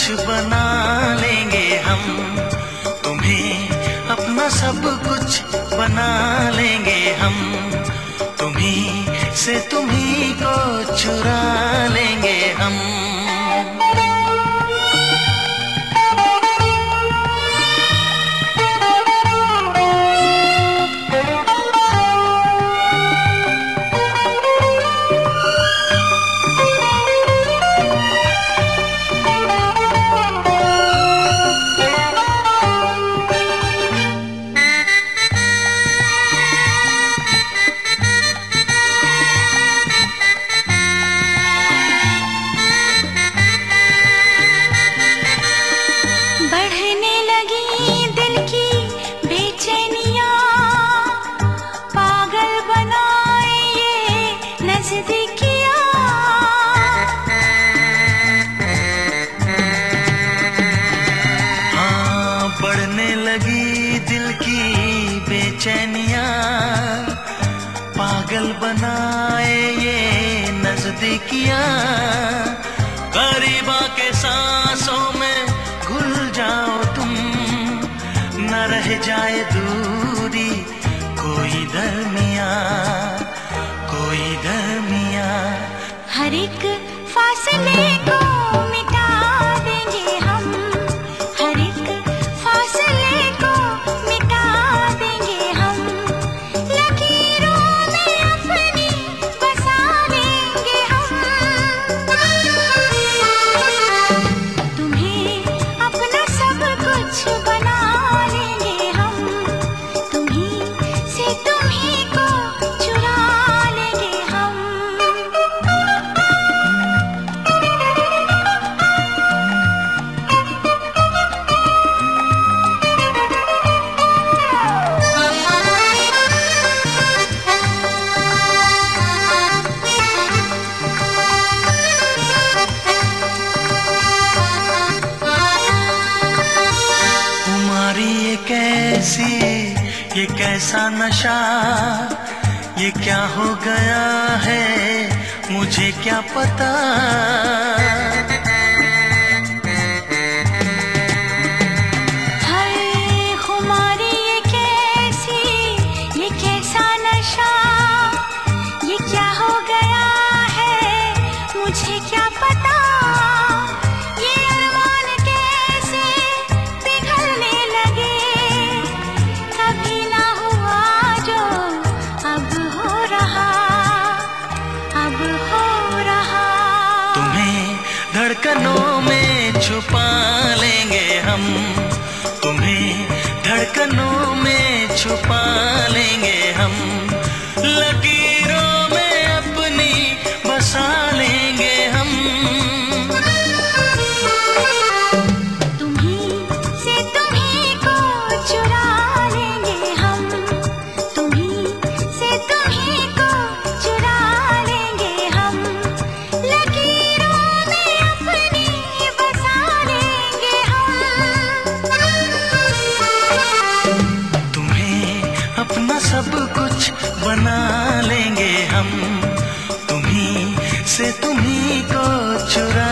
बना लेंगे हम, तुम्हें अपना सब कुछ बना लेंगे हम, तुम्हीं से तुम्हीं को चुरा लेंगे हम। दिल की बेचैनियां पागल बनाए ये नजदीकियां, करीबा के सांसों में घुल जाओ तुम, न रह जाए दूरी कोई दरमिया, कोई दरमिया। हर एक फासले को मिटा देंगे हम, हर एक फासले को मिटा देंगे हम, लकीरों में अपनी बसा लेंगे हम। तुम्हें अपना सब कुछ बना लेंगे हम, तुम्हीं से तुम्हीं को चुरा लेंगे हम। कैसी ये कैसा नशा, ये क्या हो गया है मुझे क्या पता। हाय खुमारी ये कैसी, ये कैसा नशा, ये क्या हो गया है मुझे क्या पता। धड़कनों में छुपा लेंगे हम, तुम्हें धड़कनों में छुपा लेंगे हम, लकीरों में अपनी बसा लेंगे हम। तुम्हीं से तुम्हीं को चुरा लेंगे हम, तुम्हीं से तुम्हीं को चुरा लेंगे हम, लकीरों सब कुछ बना लेंगे हम, तुम्हीं से तुम्हीं को चुरा